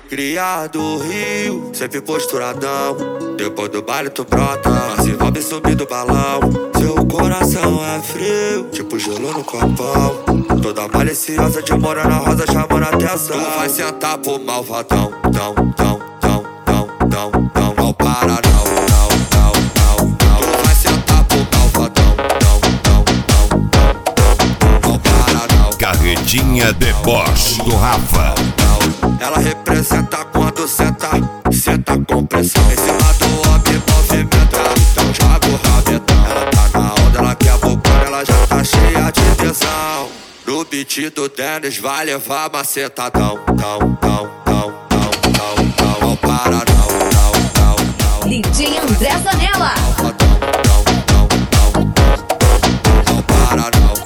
Cria do Rio, sempre posturadão. Depois do baile tu brota, mas envolve subir do balão. Seu coração é frio, tipo gelo no copão. Toda maliciosa de morena rosa chamando a atenção. Tu vai sentar pro malvadão, tão. Não para não. Tu vai sentar pro malvadão, não para não. Carretinha deboche do Rafa. Ela representa quando senta com pressão. Em cima do homem movimenta, então joga o rabetão. Ela tá na onda, ela quer bocona, ela já tá cheia de tesão. No beat do Dennis vai levar macetadão, não para não. DJ André Zanella. Não para não.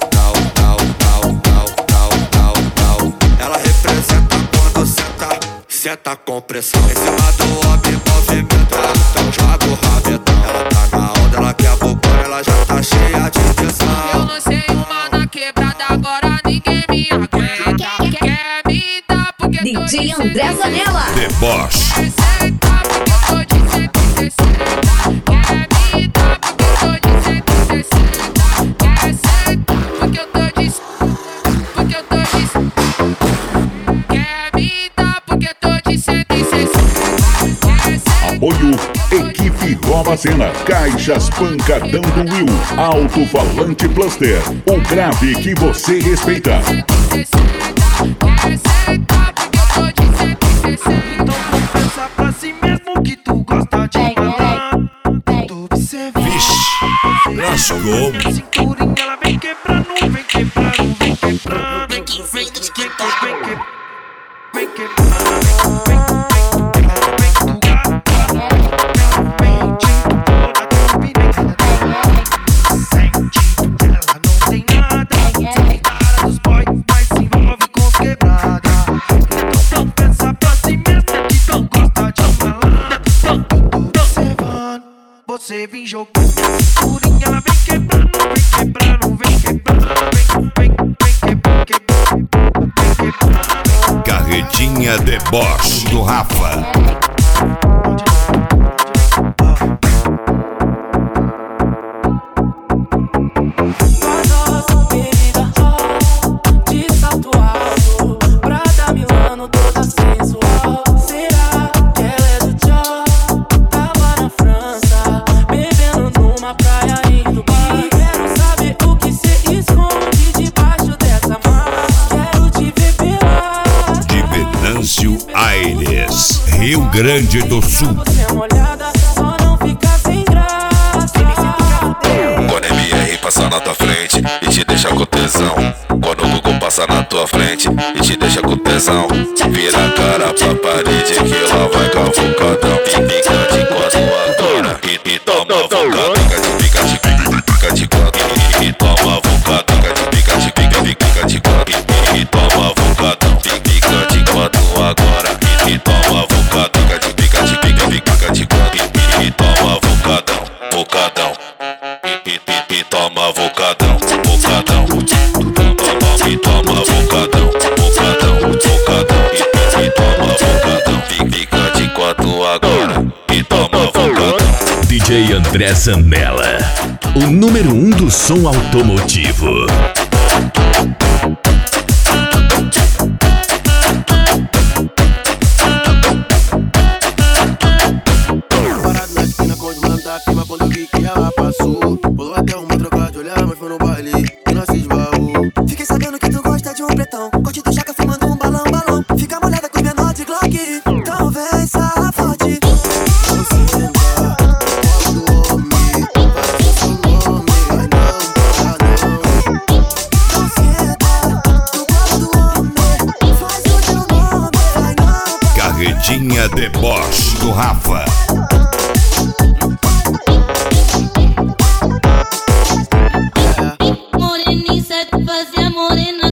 Ela representa quando senta com pressão. Em cima do homem movimenta, então joga o rabetão. Ela tá na onda, ela quer bocona, ela já tá cheia de tesão. Eu lancei uma na quebrada, agora ninguém me aguenta. Quer me dar porque DJ André Zanella. Deboche. Apoio Equipe Nova Cena, Caixas Pancadão do Will, Alto-Falante Cluster, o grave que você respeita. Então confessa pra si mesmo que tu gosta de falar. Tu observa. Vixe, lascou. Cinturinha, ela vem quebrando, vem quebrando, vem quebrando. Vem quebrando, vem quebrando. Você vem jogando, cinturinha, ela vem quebrando, vem quebrando. Carretinha deboche do Rafa. Aires, Rio Grande do Sul. Quando MR passar na tua frente e te deixa com tesão. Quando o Google passar na tua frente e te deixa com tesão. Vira a cara pra parede que lá vai cavucadão. Pica de quatro agora e toma vulcadão. Pica de quatro e toma vulcadão. Pica de quatro e toma vulcadão. Pica de quatro agora e toma vulcadão. Pica de quatro e toma vulcadão. Vulcadão. E toma vulcadão. Vulcadão. E toma vulcadão. Vulcadão. E toma vulcadão. Pica de quatro agora e toma vulcadão. DJ André Zanella, o número 1 do som automotivo. Parado na esquina com os manos da firma, quando eu vi que ela passou. Pulou até uma troca de olhar, mas foi no baile e nós se esbarrou. Fiquei sabendo que tu gosta de um pretão, corte do jaca fumando um balão. Fica molhada com os menor de Glock, então vem safade. Carretinha deboche do Rafa.